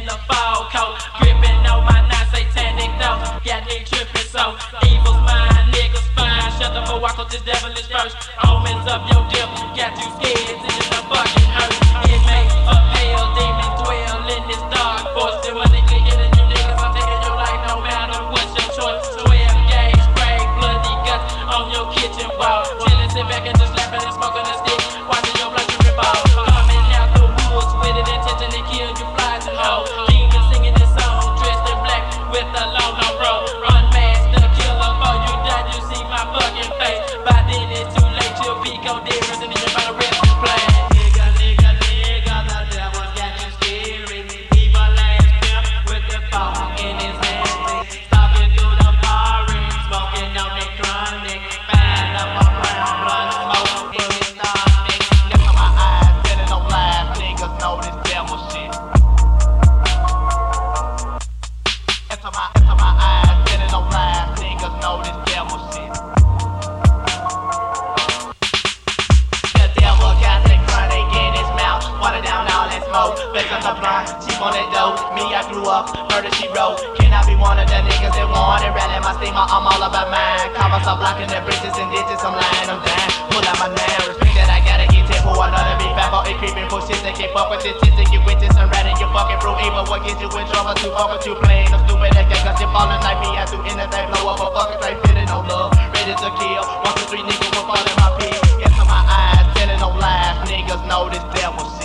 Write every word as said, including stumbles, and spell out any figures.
the fall coat, gripping on my non-satanic though. Got me tripping so evil's mine, niggas fine. Shut the fuck up, this devilish verse. Omens of your dip, got you scared, this is the fucking hurt. It makes a pale demon dwell in this dark force. Demonically hitting you niggas, I'm taking your life no matter what's your choice. twelve gauge, spray, bloody guts on your kitchen wall. Chillin', sit back and just laughing and smoking a stick, watching your blood you revolve. Coming out the woods with an intention to kill you flies and hoes. Demons singing this song, dressed in black with a long, long robe. Unmasked the killer, before you die, you see my fucking face. By then it's too late, you'll peek on difference and then you're about to rest and play. Nigga, nigga, nigga, the devil's got you scary. Evil ass pimp with the phone in his hand. Stalking through the forest, smoking on the chronic. Fan up a brown blood smoke in his stomach. Look at my eyes, telling no lies. Niggas know this devil shit. Enter my, enter my eyes, telling no lies. Niggas know this devil shit. The devil got that chronic in his mouth, water down all that smoke. Flex on the blunt, cheap on that dope. Me, I grew up, murder she wrote. Can I be one of the niggas that want it? Rally my steamer, I'm all about mine. Call myself blocking the bridges and ditches, I'm lying, I'm dying. Pull out my nine, respect that I gotta get ten for I love to be fat for it creeping for shit that can't fuck with this shit. Get with this and ratting you fucking through evil. What gets you in trouble? Too fuck with you playing I'm stupid that game, cause you falling like me. I do anything, blow up a fucking thing, feeling no love. Ready to kill, one, two, three niggas will fall in my pee. Into my eyes, telling no lies. Niggas know this devil shit.